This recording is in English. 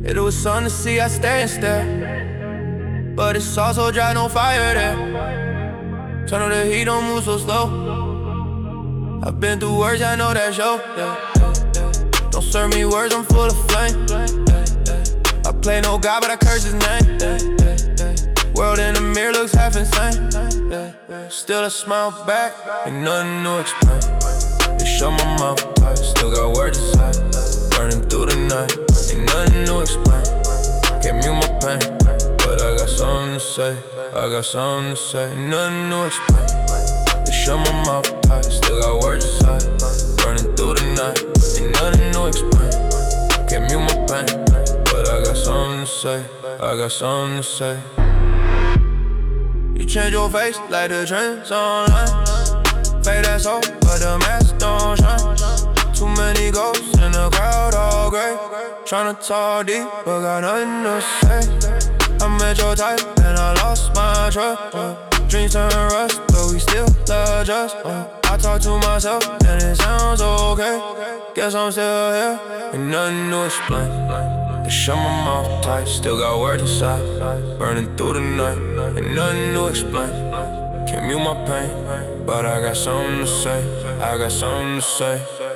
If it was sun to see, I stay and stare. But it's also dry, no fire there. Turn on the heat, don't move so slow. I've been through words, I know that show. Don't serve me words, I'm full of flame. I play no God, but I curse his name. World in the mirror looks half insane. Still I smile back, ain't nothing to explain. They shut my mouth tight, still got words to say. Burning through the night, ain't nothing to explain. Can't mute my pain, but I got something to say. I got something to say, ain't nothing to explain. They shut my mouth tight, still got words to say. Burning through the night, ain't nothing to explain. Can't mute my pain, but I got something to say. I got something to say. You change your face like the trends online. Fake that soul, but the mask don't shine. Too many ghosts in the crowd, all gray. Tryna talk deep, but got nothing to say. I met your type and I lost my trust. Dreams turn rust, but we still love us. I talk to myself and it sounds okay. Guess I'm still here, ain't nothing to explain. They shut my mouth tight, still got words inside. Burning through the night, ain't nothing to explain. Can't mute my pain, but I got something to say. I got something to say.